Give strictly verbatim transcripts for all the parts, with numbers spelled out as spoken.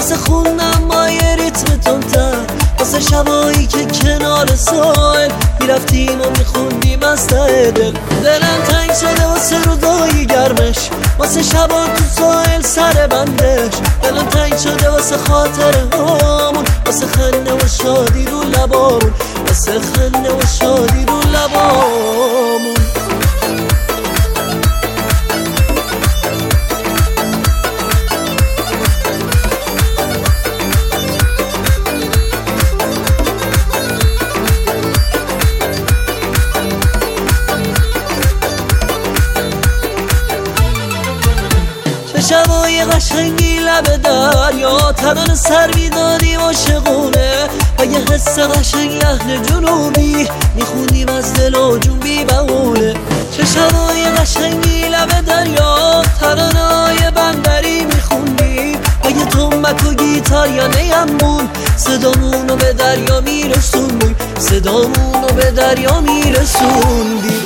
واسه خوندم با یه ریتم تندتر، واسه شبایی که کنار ساحل میرفتیم و میخوندیم از ته دل. دلم تنگ شده واسه روزای گرمش، واسه شبا تو ساحل سر بندش. دلم تنگ شده واسه خاطره هامون، واسه خنده و شادی رو لبامون، واسه خنده و شادی رو لبامون. شبای قشنگی لب دریا، تنان سر میدادیم عاشقونه و یه حس قشنگ اهل جنوبی میخونیم از دل و جون بی بهونه. چه شبای قشنگی لب دریا، ترانه‌های بندری میخوندیم و یه تنبک و گیتار یا نیمون، صدامونو به دریا میرسوندیم، صدامونو به دریا میرسوندیم.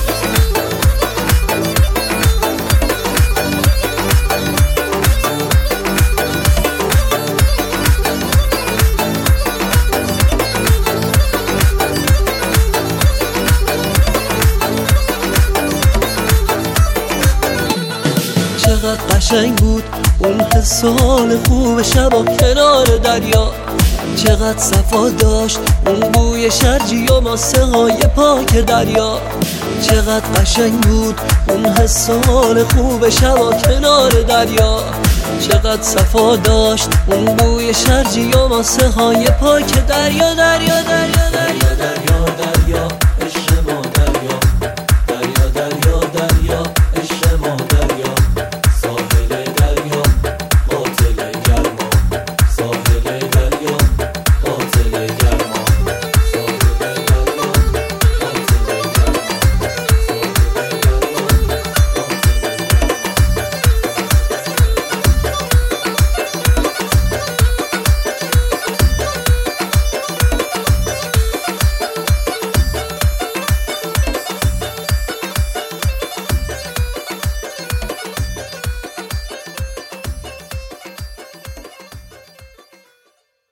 چقدر قشنگ بود اون حس و حال خوب شبا کنار دریا، چقدر صفا داشت اون بوی شرجی و ماسه های پاک دریا. چقدر قشنگ بود اون حس و حال خوب شبا کنار دریا، چقدر صفا داشت اون بوی شرجی و ماسه های پاک دریا دریا دریا دریا دریا.